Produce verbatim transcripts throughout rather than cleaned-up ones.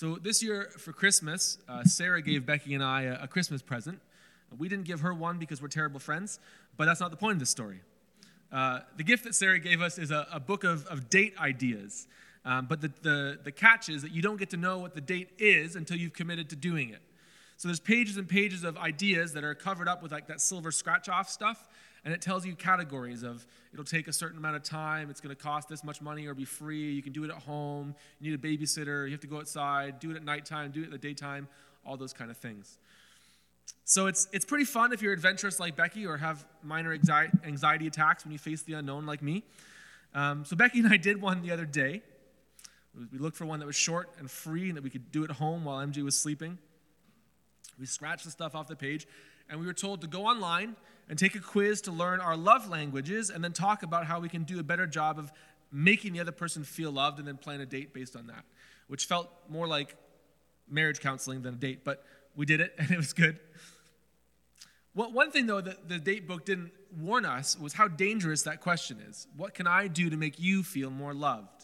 So this year for Christmas, uh, Sarah gave Becky and I a, a Christmas present. We didn't give her one because we're terrible friends, but that's not the point of this story. Uh, the gift that Sarah gave us is a, a book of, of date ideas. Um, but the, the, the catch is that you don't get to know what the date is until you've committed to doing it. So there's pages and pages of ideas that are covered up with like that silver scratch-off stuff, and it tells you categories of it'll take a certain amount of time, it's going to cost this much money or be free, you can do it at home, you need a babysitter, you have to go outside, do it at nighttime, do it in the daytime, all those kind of things. So it's it's pretty fun if you're adventurous like Becky or have minor anxiety, anxiety attacks when you face the unknown like me. Um, so Becky and I did one the other day. We looked for one that was short and free and that we could do at home while M J was sleeping. We scratched the stuff off the page, and we were told to go online and take a quiz to learn our love languages and then talk about how we can do a better job of making the other person feel loved and then plan a date based on that, which felt more like marriage counseling than a date, but we did it, and it was good. Well, one thing, though, that the date book didn't warn us was how dangerous that question is. What can I do to make you feel more loved?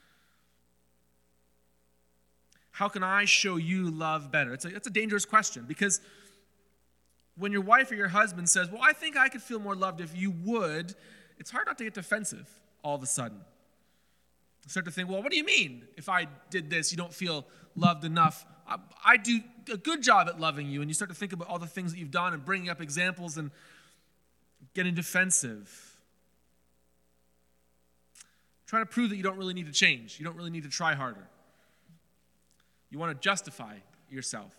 How can I show you love better? It's a, it's a dangerous question because when your wife or your husband says, well, I think I could feel more loved if you would, it's hard not to get defensive all of a sudden. You start to think, well, what do you mean? If I did this, you don't feel loved enough. I, I do a good job at loving you. And you start to think about all the things that you've done and bringing up examples and getting defensive. Trying to prove that you don't really need to change. You don't really need to try harder. You want to justify yourself.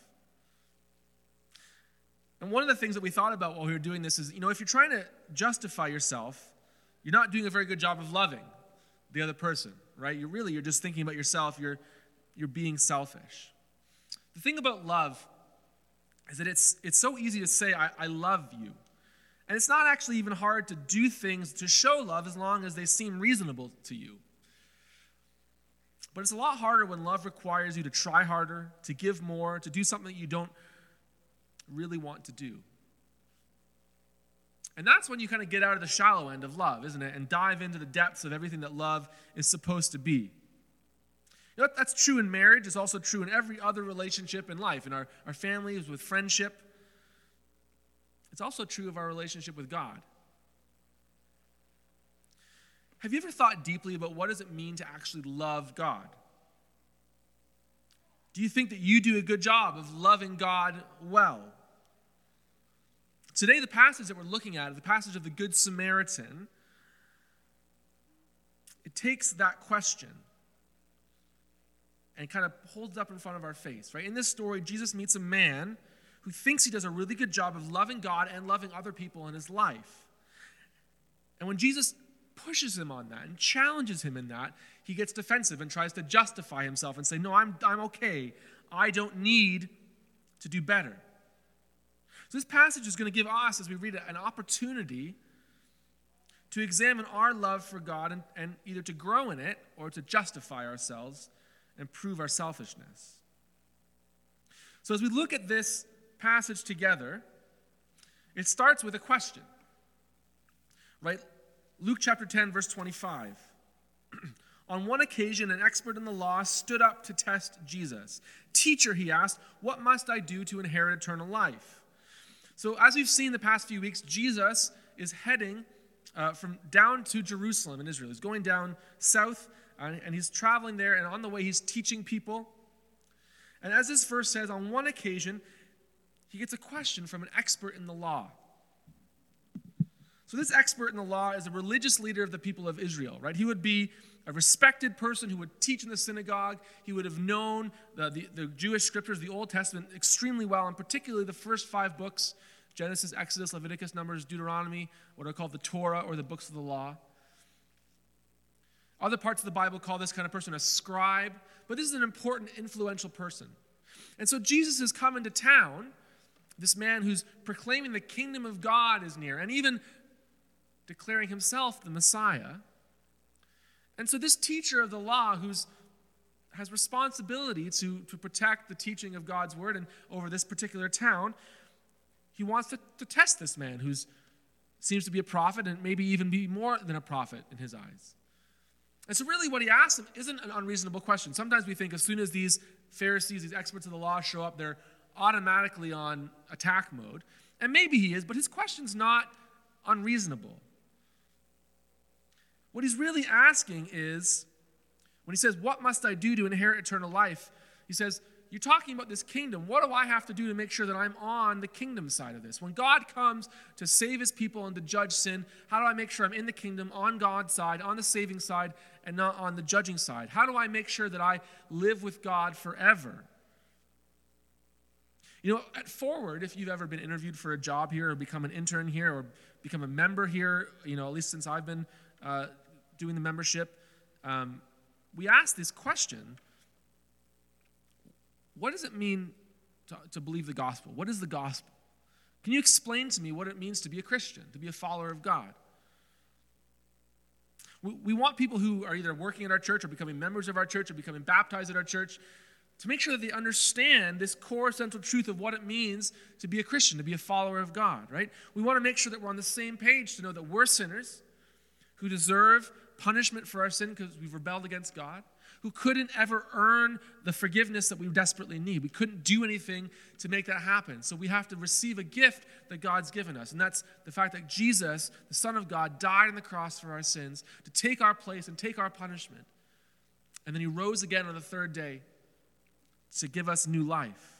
And one of the things that we thought about while we were doing this is, you know, if you're trying to justify yourself, you're not doing a very good job of loving the other person, right? You're really, you're just thinking about yourself. You're, you're being selfish. The thing about love is that it's, it's so easy to say, I, I love you. And it's not actually even hard to do things to show love as long as they seem reasonable to you. But it's a lot harder when love requires you to try harder, to give more, to do something that you don't really want to do. And that's when you kind of get out of the shallow end of love, isn't it? And dive into the depths of everything that love is supposed to be. You know, that's true in marriage. It's also true in every other relationship in life, in our, our families, with friendship. It's also true of our relationship with God. Have you ever thought deeply about what does it mean to actually love God? Do you think that you do a good job of loving God well? Today, the passage that we're looking at, the passage of the Good Samaritan, it takes that question and kind of holds it up in front of our face, right? In this story, Jesus meets a man who thinks he does a really good job of loving God and loving other people in his life. And when Jesus pushes him on that and challenges him in that, he gets defensive and tries to justify himself and say, no, I'm, I'm okay. I don't need to do better. So this passage is going to give us, as we read it, an opportunity to examine our love for God and, and either to grow in it or to justify ourselves and prove our selfishness. So as we look at this passage together, it starts with a question, right? Luke chapter ten, verse twenty-five. On one occasion, an expert in the law stood up to test Jesus. Teacher, he asked, what must I do to inherit eternal life? So as we've seen the past few weeks, Jesus is heading uh, from down to Jerusalem in Israel. He's going down south, uh, and he's traveling there, and on the way he's teaching people. And as this verse says, on one occasion, he gets a question from an expert in the law. So this expert in the law is a religious leader of the people of Israel, right? He would be a respected person who would teach in the synagogue. He would have known the, the, the Jewish scriptures, the Old Testament, extremely well, and particularly the first five books, Genesis, Exodus, Leviticus, Numbers, Deuteronomy, what are called the Torah or the books of the law. Other parts of the Bible call this kind of person a scribe, but this is an important, influential person. And so Jesus has come into town, this man who's proclaiming the kingdom of God is near, and even declaring himself the Messiah. And so this teacher of the law who's has responsibility to, to protect the teaching of God's word and over this particular town, he wants to, to test this man who seems to be a prophet and maybe even be more than a prophet in his eyes. And so really what he asks him isn't an unreasonable question. Sometimes we think as soon as these Pharisees, these experts of the law show up, they're automatically on attack mode. And maybe he is, but his question's not unreasonable. What he's really asking is, when he says, what must I do to inherit eternal life? He says, you're talking about this kingdom. What do I have to do to make sure that I'm on the kingdom side of this? When God comes to save his people and to judge sin, how do I make sure I'm in the kingdom, on God's side, on the saving side, and not on the judging side? How do I make sure that I live with God forever? You know, at Forward, if you've ever been interviewed for a job here or become an intern here or become a member here, you know, at least since I've been uh, doing the membership, um, we ask this question: what does it mean to, to believe the gospel? What is the gospel? Can you explain to me what it means to be a Christian, to be a follower of God? We, we want people who are either working at our church or becoming members of our church or becoming baptized at our church to make sure that they understand this core central truth of what it means to be a Christian, to be a follower of God, right? We want to make sure that we're on the same page to know that we're sinners who deserve punishment for our sin because we've rebelled against God, who couldn't ever earn the forgiveness that we desperately need. We couldn't do anything to make that happen. So we have to receive a gift that God's given us, and that's the fact that Jesus, the Son of God, died on the cross for our sins to take our place and take our punishment. And then he rose again on the third day to give us new life.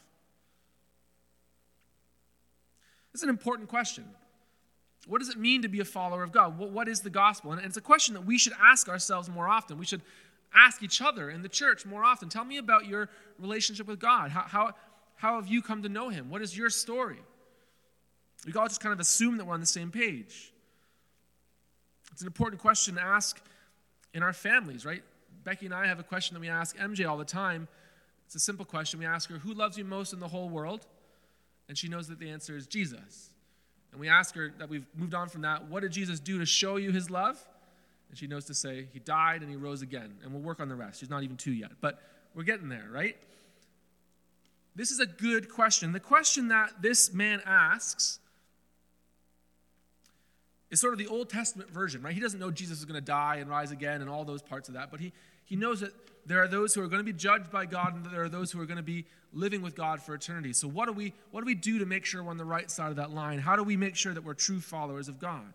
This is an important question. What does it mean to be a follower of God? What is the gospel? And it's a question that we should ask ourselves more often. We should ask each other in the church more often. Tell me about your relationship with God. How, how, how have you come to know him? What is your story? We all just kind of assume that we're on the same page. It's an important question to ask in our families, right? Becky and I have a question that we ask M J all the time. It's a simple question. We ask her, who loves you most in the whole world? And she knows that the answer is Jesus. And we ask her that we've moved on from that, what did Jesus do to show you his love? And she knows to say, he died and he rose again. And we'll work on the rest. She's not even two yet. But we're getting there, right? This is a good question. The question that this man asks is sort of the Old Testament version, right? He doesn't know Jesus is going to die and rise again and all those parts of that. But he, he knows that there are those who are going to be judged by God and there are those who are going to be living with God for eternity. So what do we what do we do to make sure we're on the right side of that line? How do we make sure that we're true followers of God?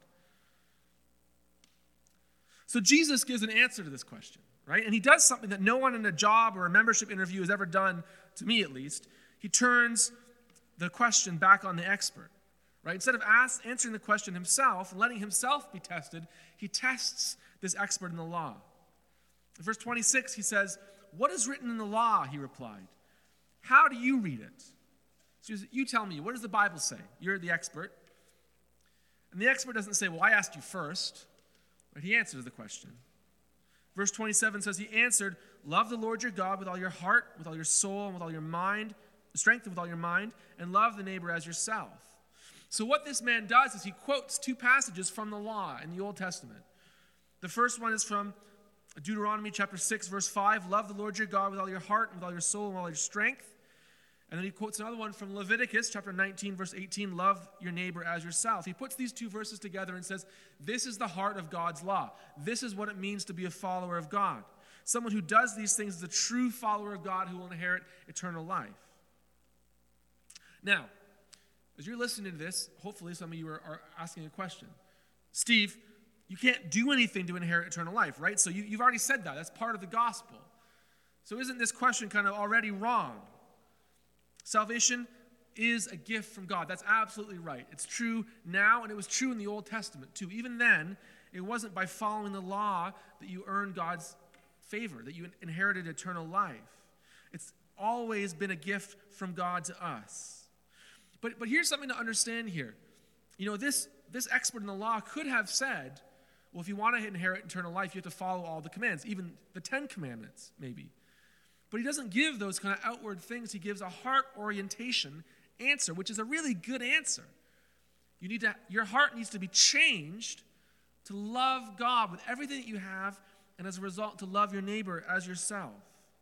So Jesus gives an answer to this question, right? And he does something that no one in a job or a membership interview has ever done, to me at least. He turns the question back on the expert, right? Instead of ask, answering the question himself and letting himself be tested, he tests this expert in the law. In verse twenty-six, he says, what is written in the law? He replied. How do you read it? So you tell me, what does the Bible say? You're the expert. And the expert doesn't say, well, I asked you first. But he answers the question. Verse twenty-seven says, he answered, love the Lord your God with all your heart, with all your soul, and with all your mind, strength and with all your mind, and love the neighbor as yourself. So what this man does is he quotes two passages from the law in the Old Testament. The first one is from Deuteronomy chapter six, verse five, love the Lord your God with all your heart, and with all your soul, and with all your strength. And then he quotes another one from Leviticus chapter nineteen, verse eighteen, love your neighbor as yourself. He puts these two verses together and says, this is the heart of God's law. This is what it means to be a follower of God. Someone who does these things is a true follower of God who will inherit eternal life. Now, as you're listening to this, hopefully some of you are, are asking a question. Steve, you can't do anything to inherit eternal life, right? So you, you've already said that. That's part of the gospel. So isn't this question kind of already wrong? Salvation is a gift from God. That's absolutely right. It's true now, and it was true in the Old Testament too. Even then, it wasn't by following the law that you earned God's favor, that you inherited eternal life. It's always been a gift from God to us. But, but here's something to understand here. You know, this, this expert in the law could have said, well, if you want to inherit eternal life, you have to follow all the commands, even the Ten Commandments, maybe. But he doesn't give those kind of outward things. He gives a heart orientation answer, which is a really good answer. You need to, your heart needs to be changed to love God with everything that you have, and as a result, to love your neighbor as yourself.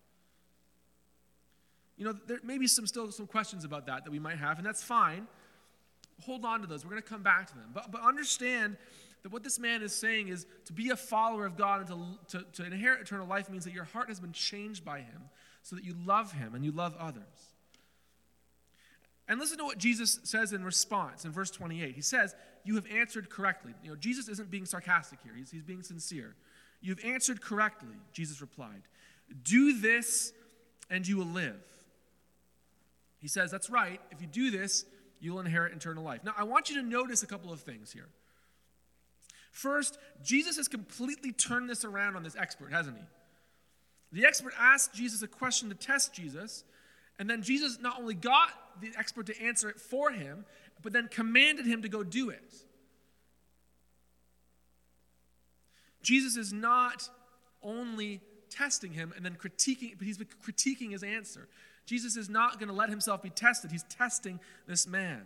You know, there may be some still some questions about that that we might have, and that's fine. Hold on to those. We're going to come back to them. But, but understand that what this man is saying is to be a follower of God and to, to, to inherit eternal life means that your heart has been changed by him so that you love him and you love others. And listen to what Jesus says in response in verse twenty-eight. He says, you have answered correctly. You know, Jesus isn't being sarcastic here. He's, he's being sincere. You've answered correctly, Jesus replied. Do this and you will live. He says, that's right. If you do this, you will inherit eternal life. Now, I want you to notice a couple of things here. First, Jesus has completely turned this around on this expert, hasn't he? The expert asked Jesus a question to test Jesus, and then Jesus not only got the expert to answer it for him, but then commanded him to go do it. Jesus is not only testing him and then critiquing, but he's critiquing his answer. Jesus is not going to let himself be tested. He's testing this man.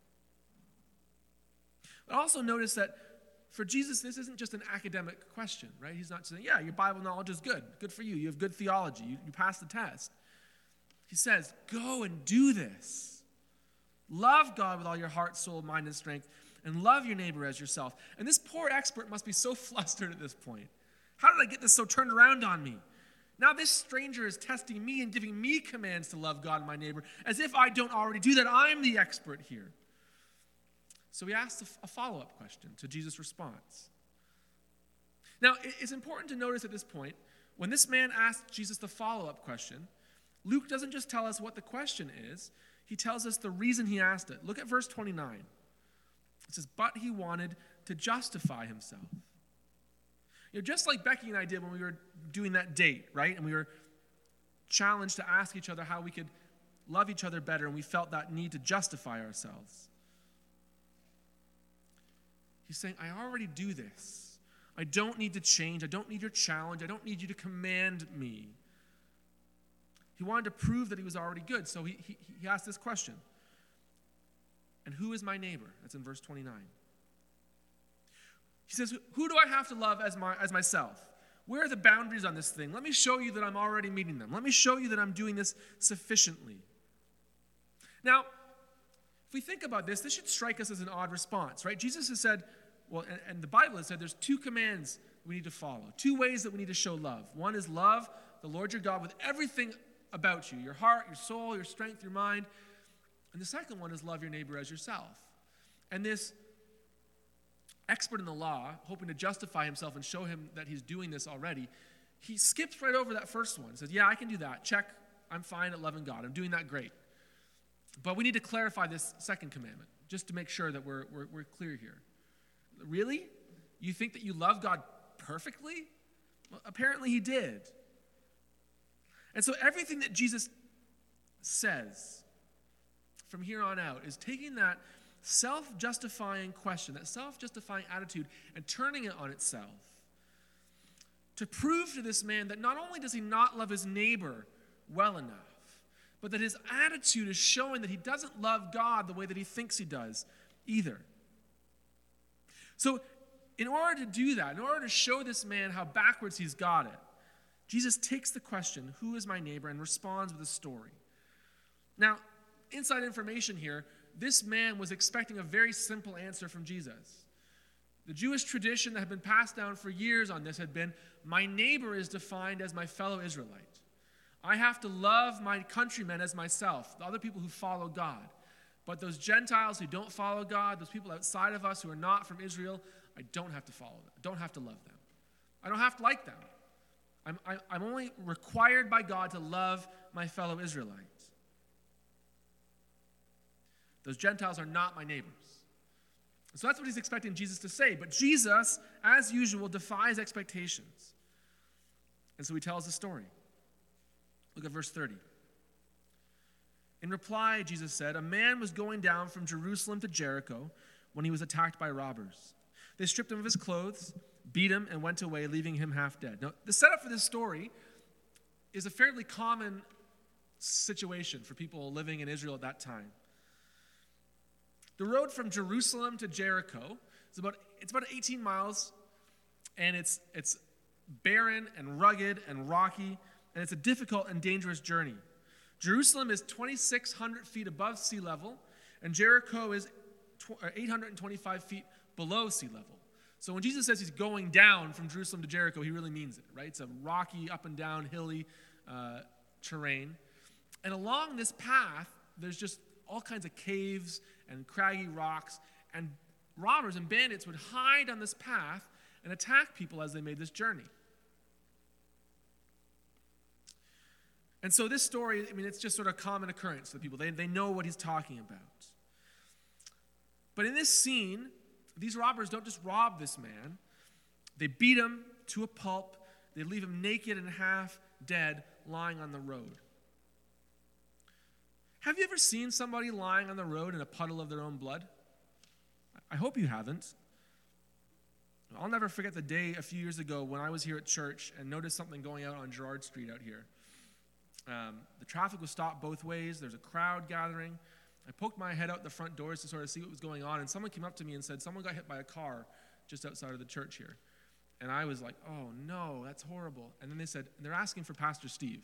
But also notice that for Jesus, this isn't just an academic question, right? He's not saying, yeah, your Bible knowledge is good. Good for you. You have good theology. You, you passed the test. He says, go and do this. Love God with all your heart, soul, mind, and strength, and love your neighbor as yourself. And this poor expert must be so flustered at this point. How did I get this so turned around on me? Now this stranger is testing me and giving me commands to love God and my neighbor, as if I don't already do that. I'm the expert here. So he asks a follow-up question to Jesus' response. Now, it's important to notice at this point, when this man asked Jesus the follow-up question, Luke doesn't just tell us what the question is, he tells us the reason he asked it. Look at verse twenty-nine. It says, but he wanted to justify himself. You know, just like Becky and I did when we were doing that date, right? And we were challenged to ask each other how we could love each other better, and we felt that need to justify ourselves. He's saying, I already do this. I don't need to change. I don't need your challenge. I don't need you to command me. He wanted to prove that he was already good, so he, he, he asked this question. And who is my neighbor? That's in verse twenty-nine. He says, who do I have to love as my as myself? Where are the boundaries on this thing? Let me show you that I'm already meeting them. Let me show you that I'm doing this sufficiently. Now, if we think about this, this should strike us as an odd response, right? Jesus has said, well, and, and the Bible has said there's two commands we need to follow, two ways that we need to show love. One is love the Lord your God with everything about you, your heart, your soul, your strength, your mind. And the second one is love your neighbor as yourself. And this expert in the law, hoping to justify himself and show him that he's doing this already, he skips right over that first one. He says, yeah, I can do that. Check. I'm fine at loving God. I'm doing that great. But we need to clarify this second commandment, just to make sure that we're, we're, we're clear here. Really? You think that you love God perfectly? Well, apparently he did. And so everything that Jesus says from here on out is taking that self-justifying question, that self-justifying attitude, and turning it on itself to prove to this man that not only does he not love his neighbor well enough, but that his attitude is showing that he doesn't love God the way that he thinks he does either. So in order to do that, in order to show this man how backwards he's got it, Jesus takes the question, who is my neighbor, and responds with a story. Now, inside information here, this man was expecting a very simple answer from Jesus. The Jewish tradition that had been passed down for years on this had been, my neighbor is defined as my fellow Israelite. I have to love my countrymen as myself, the other people who follow God. But those Gentiles who don't follow God, those people outside of us who are not from Israel, I don't have to follow them. I don't have to love them. I don't have to like them. I'm, I, I'm only required by God to love my fellow Israelites. Those Gentiles are not my neighbors. So that's what he's expecting Jesus to say. But Jesus, as usual, defies expectations. And so he tells the story. Look at verse thirty. In reply, Jesus said, a man was going down from Jerusalem to Jericho when he was attacked by robbers. They stripped him of his clothes, beat him, and went away, leaving him half dead. Now, the setup for this story is a fairly common situation for people living in Israel at that time. The road from Jerusalem to Jericho is about it's about eighteen miles, and it's it's barren and rugged and rocky, and it's a difficult and dangerous journey. Jerusalem is twenty-six hundred feet above sea level, and Jericho is eight hundred twenty-five feet below sea level. So when Jesus says he's going down from Jerusalem to Jericho, he really means it, right? It's a rocky, up and down, hilly, uh, terrain. And along this path, there's just all kinds of caves and craggy rocks, and robbers and bandits would hide on this path and attack people as they made this journey. And so this story, I mean, it's just sort of common occurrence to the people. They, they know what he's talking about. But in this scene, these robbers don't just rob this man. They beat him to a pulp. They leave him naked and half dead, lying on the road. Have you ever seen somebody lying on the road in a puddle of their own blood? I hope you haven't. I'll never forget the day a few years ago when I was here at church and noticed something going out on Gerard Street out here. Um, the traffic was stopped both ways. There's a crowd gathering. I poked my head out the front doors to sort of see what was going on, and someone came up to me and said, someone got hit by a car just outside of the church here. And I was like, oh no, that's horrible. And then they said, they're asking for Pastor Steve.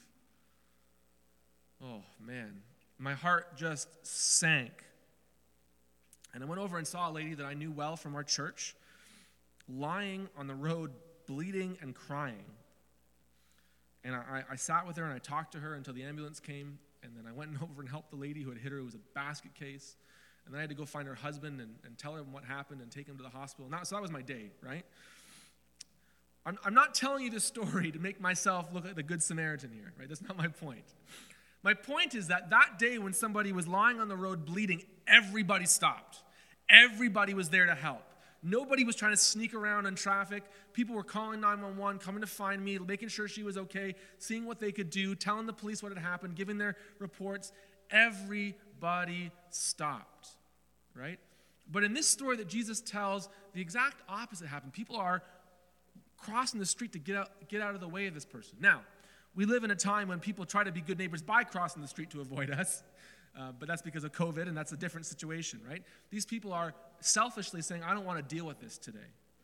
Oh man, my heart just sank. And I went over and saw a lady that I knew well from our church, lying on the road, bleeding and crying. And I, I sat with her and I talked to her until the ambulance came, and then I went over and helped the lady who had hit her. It was a basket case. And then I had to go find her husband and, and tell him what happened and take him to the hospital. And that, so that was my day, right? I'm, I'm not telling you this story to make myself look like the Good Samaritan here, right? That's not my point. My point is that that day when somebody was lying on the road bleeding, everybody stopped. Everybody was there to help. Nobody was trying to sneak around in traffic. People were calling nine one one, coming to find me, making sure she was okay, seeing what they could do, telling the police what had happened, giving their reports. Everybody stopped, right? But in this story that Jesus tells, the exact opposite happened. People are crossing the street to get out, get out of the way of this person. Now, we live in a time when people try to be good neighbors by crossing the street to avoid us. Uh, but that's because of COVID, and that's a different situation, right? These people are selfishly saying, I don't want to deal with this today.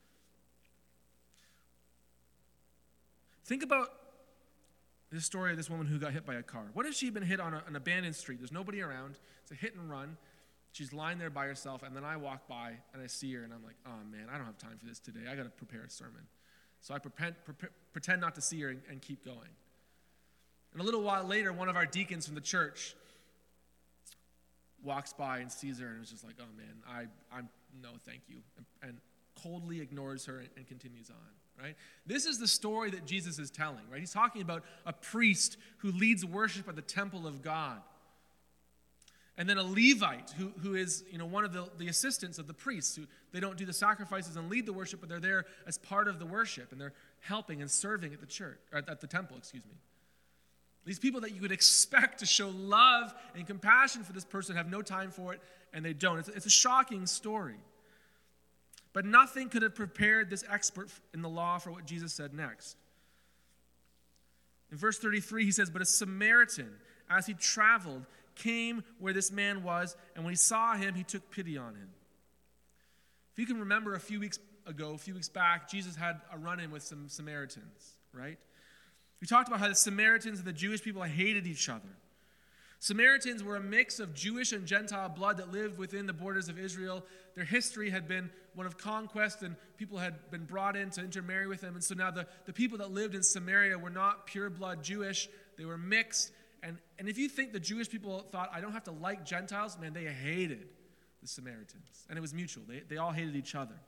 Think about the story of this woman who got hit by a car. What if she had been hit on a, an abandoned street? There's nobody around. It's a hit and run. She's lying there by herself, and then I walk by, and I see her, and I'm like, oh, man, I don't have time for this today. I got to prepare a sermon. So I pretend, pre- pretend not to see her and, and keep going. And a little while later, one of our deacons from the church walks by and sees her and is just like, oh man, I, I'm, no thank you, and, and coldly ignores her and, and continues on, right? This is the story that Jesus is telling, right? He's talking about a priest who leads worship at the temple of God. And then a Levite who, who is, you know, one of the, the assistants of the priests. Who, they don't do the sacrifices and lead the worship, but they're there as part of the worship, and they're helping and serving at the church, or at the temple, excuse me. These people that you would expect to show love and compassion for this person have no time for it, and they don't. It's, it's a shocking story. But nothing could have prepared this expert in the law for what Jesus said next. In verse thirty-three, he says, but a Samaritan, as he traveled, came where this man was, and when he saw him, he took pity on him. If you can remember a few weeks ago, a few weeks back, Jesus had a run-in with some Samaritans, right? We talked about how the Samaritans and the Jewish people hated each other. Samaritans were a mix of Jewish and Gentile blood that lived within the borders of Israel. Their history had been one of conquest, and people had been brought in to intermarry with them. And so now the, the people that lived in Samaria were not pure blood Jewish. They were mixed. And, and if you think the Jewish people thought, I don't have to like Gentiles, man, they hated the Samaritans. And it was mutual. They, they all hated each other.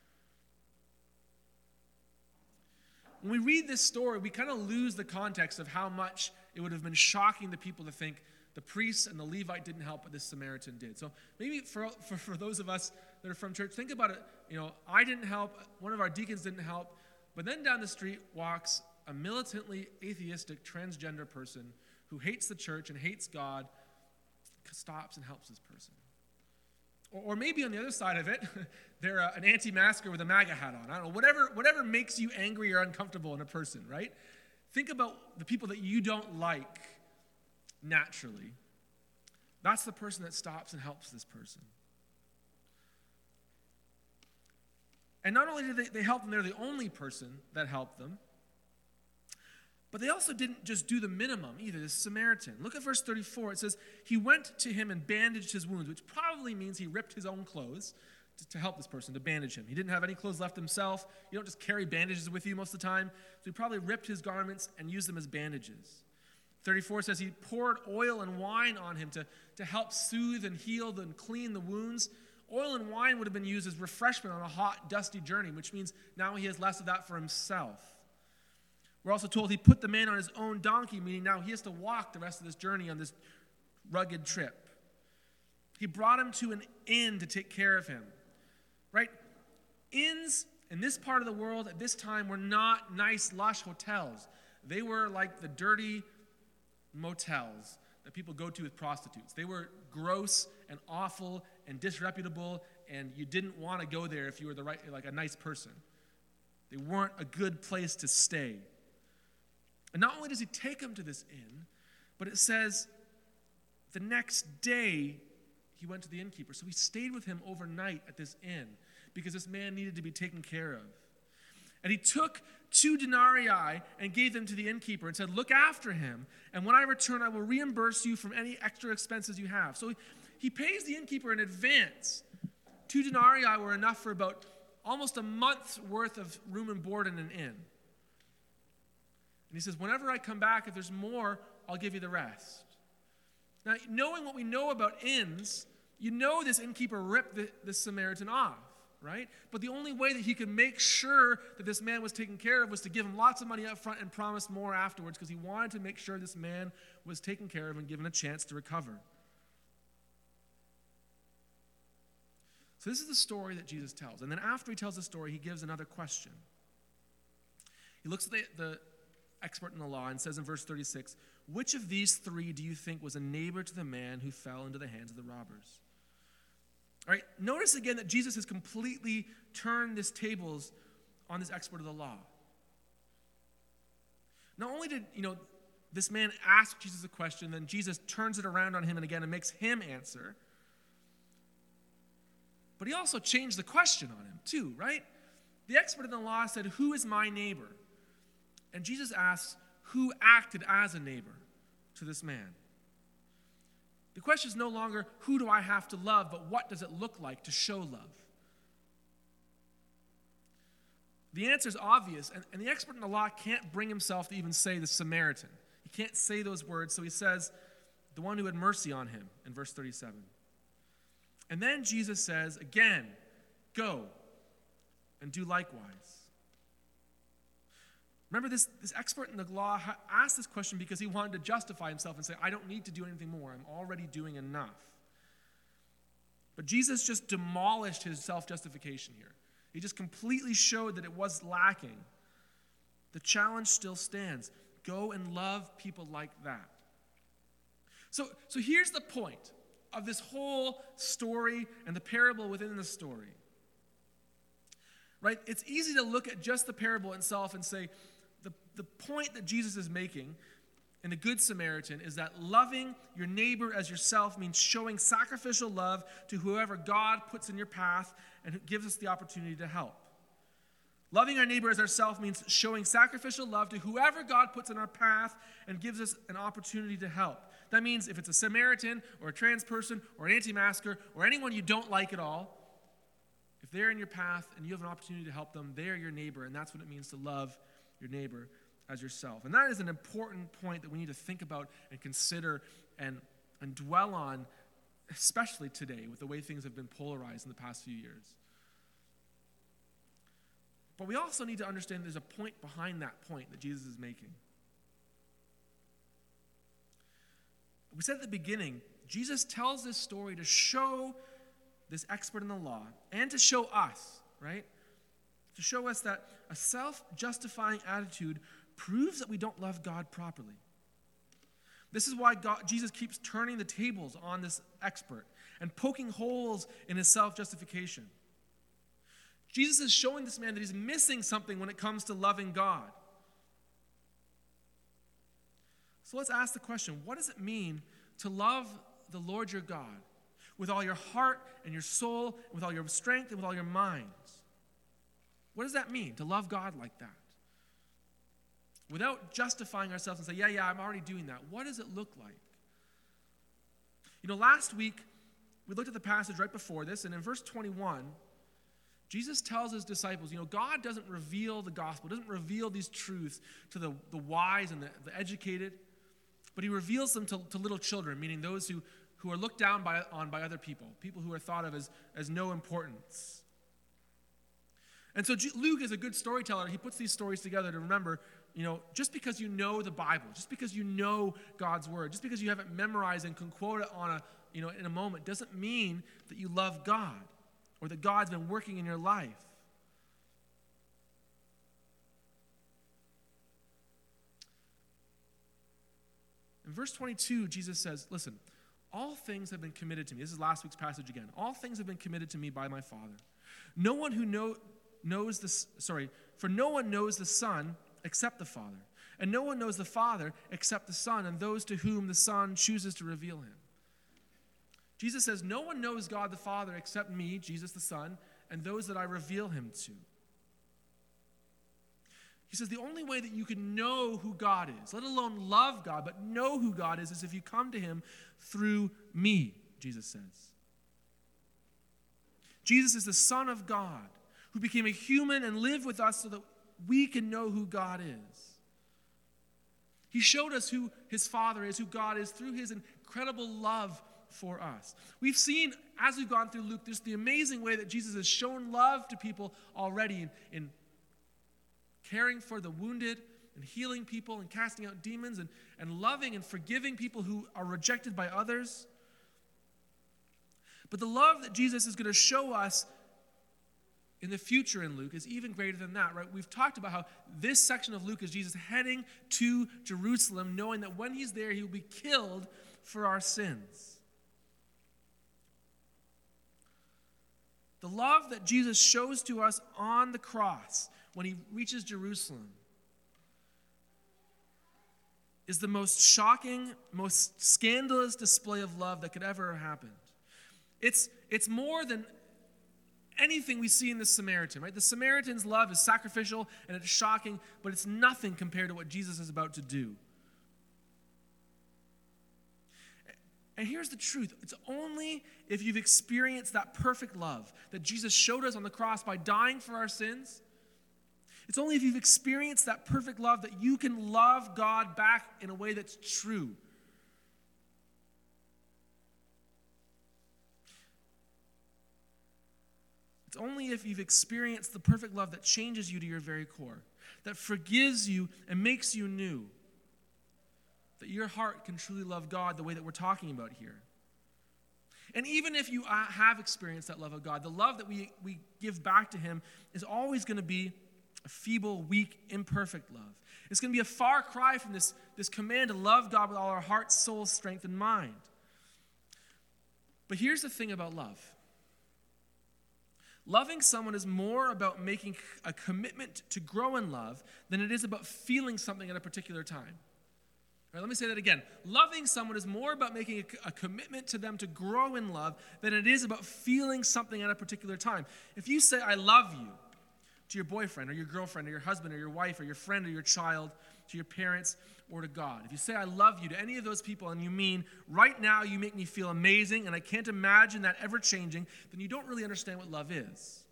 When we read this story, we kind of lose the context of how much it would have been shocking to people to think the priests and the Levite didn't help, but this Samaritan did. So maybe for, for, for those of us that are from church, think about it. You know, I didn't help, one of our deacons didn't help, but then down the street walks a militantly atheistic transgender person who hates the church and hates God, stops and helps this person. Or maybe on the other side of it, they're uh, an anti-masker with a MAGA hat on. I don't know, whatever, whatever makes you angry or uncomfortable in a person, right? Think about the people that you don't like naturally. That's the person that stops and helps this person. And not only did they, they help them, they're the only person that helped them, but they also didn't just do the minimum either, this Samaritan. Look at verse thirty-four. It says, he went to him and bandaged his wounds, which probably means he ripped his own clothes to, to help this person, to bandage him. He didn't have any clothes left himself. You don't just carry bandages with you most of the time. So he probably ripped his garments and used them as bandages. thirty-four says he poured oil and wine on him to, to help soothe and heal and clean the wounds. Oil and wine would have been used as refreshment on a hot, dusty journey, which means now he has less of that for himself. We're also told he put the man on his own donkey, meaning now he has to walk the rest of this journey on this rugged trip. He brought him to an inn to take care of him. Right? Inns in this part of the world at this time were not nice, lush hotels. They were like the dirty motels that people go to with prostitutes. They were gross and awful and disreputable, and you didn't want to go there if you were the right, like a nice person. They weren't a good place to stay. And not only does he take him to this inn, but it says the next day he went to the innkeeper. So he stayed with him overnight at this inn because this man needed to be taken care of. And he took two denarii and gave them to the innkeeper and said, look after him, and when I return, I will reimburse you from any extra expenses you have. So he pays the innkeeper in advance. Two denarii were enough for about almost a month's worth of room and board in an inn. And he says, whenever I come back, if there's more, I'll give you the rest. Now, knowing what we know about inns, you know this innkeeper ripped the, the Samaritan off, right? But the only way that he could make sure that this man was taken care of was to give him lots of money up front and promise more afterwards, because he wanted to make sure this man was taken care of and given a chance to recover. So this is the story that Jesus tells. And then after he tells the story, he gives another question. He looks at the, the expert in the law and says in verse thirty-six, which of these three do you think was a neighbor to the man who fell into the hands of the robbers? All right, notice again that Jesus has completely turned this tables on this expert of the law. Not only did, you know, this man ask Jesus a question, then Jesus turns it around on him and again and makes him answer. But he also changed the question on him too, right? The expert in the law said, who is my neighbor? And Jesus asks, who acted as a neighbor to this man? The question is no longer, who do I have to love, but what does it look like to show love? The answer is obvious, and, and the expert in the law can't bring himself to even say the Samaritan. He can't say those words, so he says, the one who had mercy on him, in verse thirty-seven. And then Jesus says, again, go and do likewise. Remember, this, this expert in the law asked this question because he wanted to justify himself and say, I don't need to do anything more. I'm already doing enough. But Jesus just demolished his self-justification here. He just completely showed that it was lacking. The challenge still stands. Go and love people like that. So, so here's the point of this whole story and the parable within the story. Right? It's easy to look at just the parable itself and say, the, the point that Jesus is making in the Good Samaritan is that loving your neighbor as yourself means showing sacrificial love to whoever God puts in your path and gives us the opportunity to help. Loving our neighbor as ourselves means showing sacrificial love to whoever God puts in our path and gives us an opportunity to help. That means if it's a Samaritan or a trans person or an anti-masker or anyone you don't like at all, if they're in your path and you have an opportunity to help them, they're your neighbor, and that's what it means to love your neighbor as yourself. And that is an important point that we need to think about and consider and, and dwell on, especially today with the way things have been polarized in the past few years. But we also need to understand there's a point behind that point that Jesus is making. We said at the beginning, Jesus tells this story to show this expert in the law and to show us, right? To show us that a self-justifying attitude proves that we don't love God properly. This is why God, Jesus keeps turning the tables on this expert and poking holes in his self-justification. Jesus is showing this man that he's missing something when it comes to loving God. So let's ask the question, what does it mean to love the Lord your God with all your heart and your soul, with all your strength and with all your minds? What does that mean, to love God like that? Without justifying ourselves and say, yeah, yeah, I'm already doing that. What does it look like? You know, last week, we looked at the passage right before this, and in verse twenty-one, Jesus tells his disciples, you know, God doesn't reveal the gospel, doesn't reveal these truths to the, the wise and the, the educated. but he reveals them to, to little children, meaning those who, who are looked down by, on by other people, people who are thought of as, as no importance. And so Luke is a good storyteller. He puts these stories together to remember, you know, just because you know the Bible, just because you know God's word, just because you have it memorized and can quote it on a, you know, in a moment, doesn't mean that you love God or that God's been working in your life. In verse twenty-two, Jesus says, listen, all things have been committed to me. This is last week's passage again. All things have been committed to me by my Father. No one who know, knows this, sorry, for no one knows the Son except the Father. And no one knows the Father except the Son and those to whom the Son chooses to reveal him. Jesus says, no one knows God the Father except me, Jesus the Son, and those that I reveal him to. He says the only way that you can know who God is, let alone love God, but know who God is, is if you come to him through me, Jesus says. Jesus is the Son of God who became a human and lived with us so that we can know who God is. He showed us who his Father is, who God is, through his incredible love for us. We've seen, as we've gone through Luke, just the amazing way that Jesus has shown love to people already in, in caring for the wounded and healing people and casting out demons and, and loving and forgiving people who are rejected by others. But the love that Jesus is going to show us in the future in Luke is even greater than that, right? We've talked about how this section of Luke is Jesus heading to Jerusalem, knowing that when he's there, he will be killed for our sins. The love that Jesus shows to us on the cross when he reaches Jerusalem is the most shocking, most scandalous display of love that could ever have happened. It's, it's more than anything we see in the Samaritan, right? The Samaritan's love is sacrificial and it's shocking, but it's nothing compared to what Jesus is about to do. And here's the truth. It's only if you've experienced that perfect love that Jesus showed us on the cross by dying for our sins. It's only if you've experienced that perfect love that you can love God back in a way that's true. It's only if you've experienced the perfect love that changes you to your very core, that forgives you and makes you new, that your heart can truly love God the way that we're talking about here. And even if you have experienced that love of God, the love that we, we give back to him is always going to be a feeble, weak, imperfect love. It's going to be a far cry from this, this command to love God with all our heart, soul, strength, and mind. But here's the thing about love. Loving someone is more about making a commitment to grow in love than it is about feeling something at a particular time. All right, let me say that again. Loving someone is more about making a, a commitment to them to grow in love than it is about feeling something at a particular time. If you say, I love you, to your boyfriend or your girlfriend or your husband or your wife or your friend or your child, to your parents or to God. If you say, I love you to any of those people and you mean, right now you make me feel amazing and I can't imagine that ever changing, then you don't really understand what love is.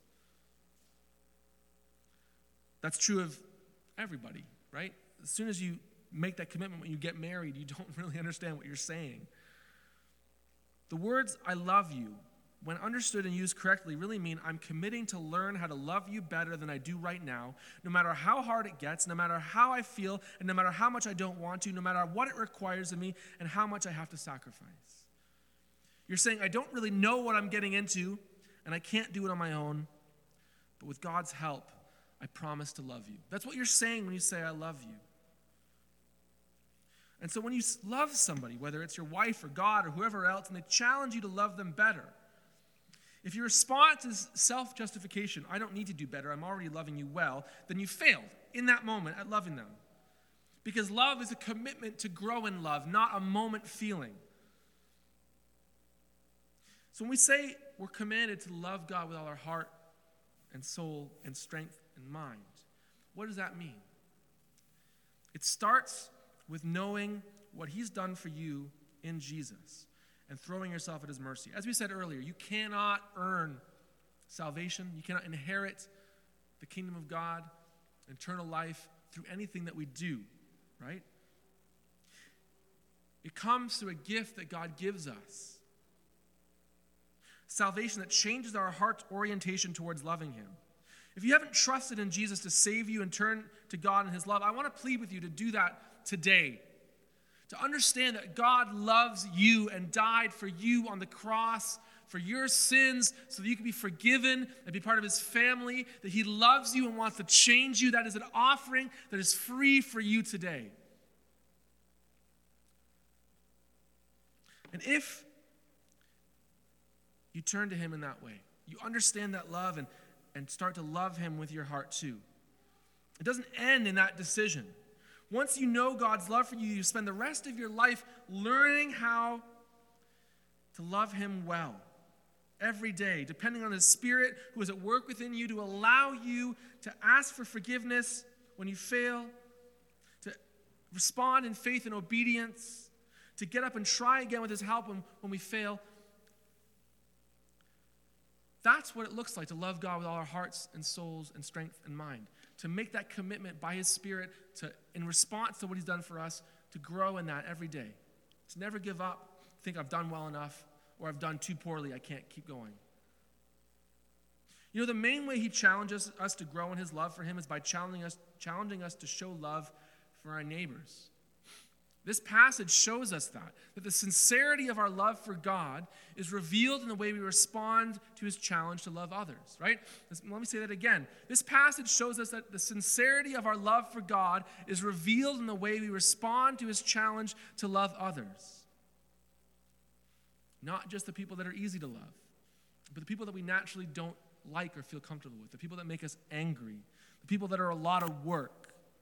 That's true of everybody, right? As soon as you make that commitment when you get married, you don't really understand what you're saying. The words, I love you, when understood and used correctly, really mean I'm committing to learn how to love you better than I do right now, no matter how hard it gets, no matter how I feel, and no matter how much I don't want to, no matter what it requires of me, and how much I have to sacrifice. You're saying, I don't really know what I'm getting into, and I can't do it on my own, but with God's help, I promise to love you. That's what you're saying when you say, I love you. And so when you love somebody, whether it's your wife or God or whoever else, and they challenge you to love them better, if your response is self-justification, I don't need to do better, I'm already loving you well, then you failed in that moment at loving them. Because love is a commitment to grow in love, not a moment feeling. So when we say we're commanded to love God with all our heart and soul and strength and mind, what does that mean? It starts with knowing what he's done for you in Jesus and throwing yourself at his mercy. As we said earlier, you cannot earn salvation. You cannot inherit the kingdom of God, eternal life, through anything that we do, right? It comes through a gift that God gives us. Salvation that changes our heart's orientation towards loving him. If you haven't trusted in Jesus to save you and turn to God and his love, I want to plead with you to do that today. To understand that God loves you and died for you on the cross for your sins so that you can be forgiven and be part of his family, that he loves you and wants to change you. That is an offering that is free for you today. And if you turn to him in that way, you understand that love and, and start to love him with your heart too. It doesn't end in that decision. Once you know God's love for you, you spend the rest of your life learning how to love him well every day, depending on his Spirit who is at work within you to allow you to ask for forgiveness when you fail, to respond in faith and obedience, to get up and try again with his help when, when we fail. That's what it looks like to love God with all our hearts and souls and strength and mind. To make that commitment by his Spirit to, in response to what he's done for us, to grow in that every day. To never give up, think I've done well enough, or I've done too poorly, I can't keep going. You know, the main way he challenges us to grow in his love for him is by challenging us, challenging us to show love for our neighbors. This passage shows us that, that the sincerity of our love for God is revealed in the way we respond to his challenge to love others, right? Let me say that again. This passage shows us that the sincerity of our love for God is revealed in the way we respond to his challenge to love others. Not just the people that are easy to love, but the people that we naturally don't like or feel comfortable with, the people that make us angry, the people that are a lot of work.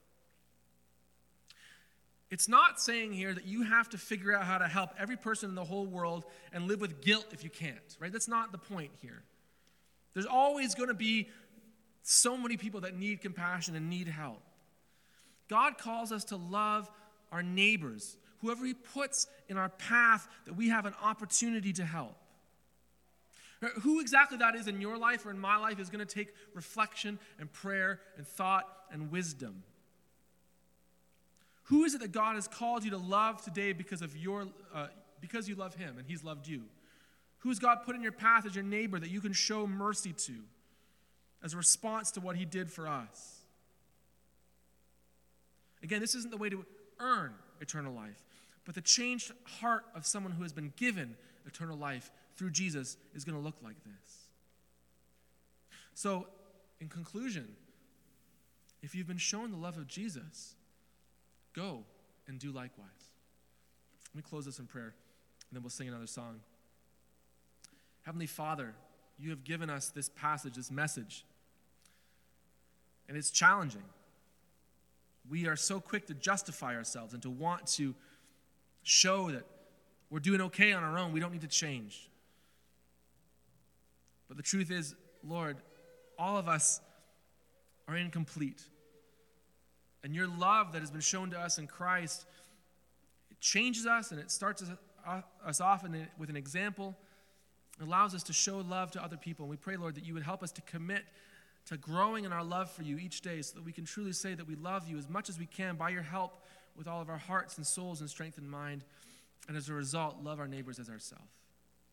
It's not saying here that you have to figure out how to help every person in the whole world and live with guilt if you can't, right? That's not the point here. There's always going to be so many people that need compassion and need help. God calls us to love our neighbors, whoever he puts in our path that we have an opportunity to help. Who exactly that is in your life or in my life is going to take reflection and prayer and thought and wisdom. Who is it that God has called you to love today because of your, uh, because you love him and he's loved you? Who has God put in your path as your neighbor that you can show mercy to as a response to what he did for us? Again, this isn't the way to earn eternal life, but the changed heart of someone who has been given eternal life through Jesus is going to look like this. So, in conclusion, if you've been shown the love of Jesus, go and do likewise. Let me close this in prayer, and then we'll sing another song. Heavenly Father, you have given us this passage, this message, and it's challenging. We are so quick to justify ourselves and to want to show that we're doing okay on our own. We don't need to change. But the truth is, Lord, all of us are incomplete. And your love that has been shown to us in Christ, it changes us and it starts us off with an example. It allows us to show love to other people. And we pray, Lord, that you would help us to commit to growing in our love for you each day so that we can truly say that we love you as much as we can by your help with all of our hearts and souls and strength and mind. And as a result, love our neighbors as ourselves.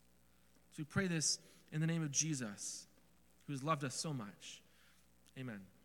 So we pray this in the name of Jesus, who has loved us so much. Amen.